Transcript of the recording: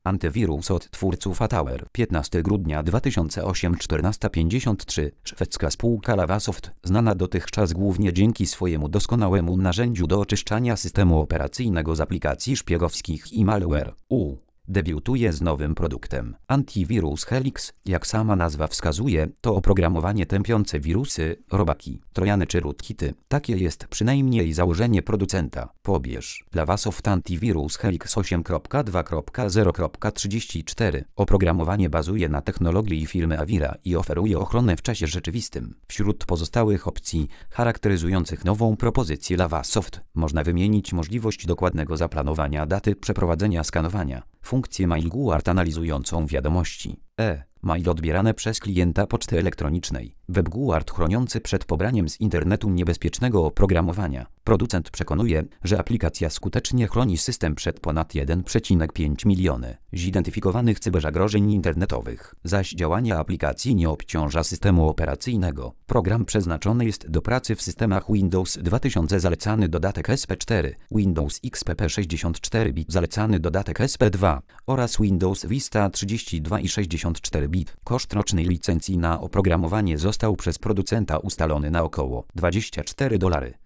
Antywirus od twórców Atauer. 15 grudnia 2008 14:53. Szwedzka spółka Lavasoft, znana dotychczas głównie dzięki swojemu doskonałemu narzędziu do oczyszczania systemu operacyjnego z aplikacji szpiegowskich i malware, debiutuje z nowym produktem. Antywirus Helix, jak sama nazwa wskazuje, to oprogramowanie tępiące wirusy, robaki, trojany czy rootkity. Takie jest przynajmniej założenie producenta. Pobierz Lavasoft Antywirus Helix 8.2.0.34. Oprogramowanie bazuje na technologii firmy Avira i oferuje ochronę w czasie rzeczywistym. Wśród pozostałych opcji charakteryzujących nową propozycję Lavasoft można wymienić możliwość dokładnego zaplanowania daty przeprowadzenia skanowania, funkcję MailGuard analizującą wiadomości mail odbierane przez klienta poczty elektronicznej, WebGuard chroniący przed pobraniem z internetu niebezpiecznego oprogramowania. Producent przekonuje, że aplikacja skutecznie chroni system przed ponad 1,5 miliony zidentyfikowanych cyberzagrożeń internetowych, zaś działanie aplikacji nie obciąża systemu operacyjnego. Program przeznaczony jest do pracy w systemach Windows 2000 zalecany dodatek SP4, Windows XP 64 bit zalecany dodatek SP2 oraz Windows Vista 32 i 64 bit. Koszt rocznej licencji na oprogramowanie został przez producenta ustalony na około $24.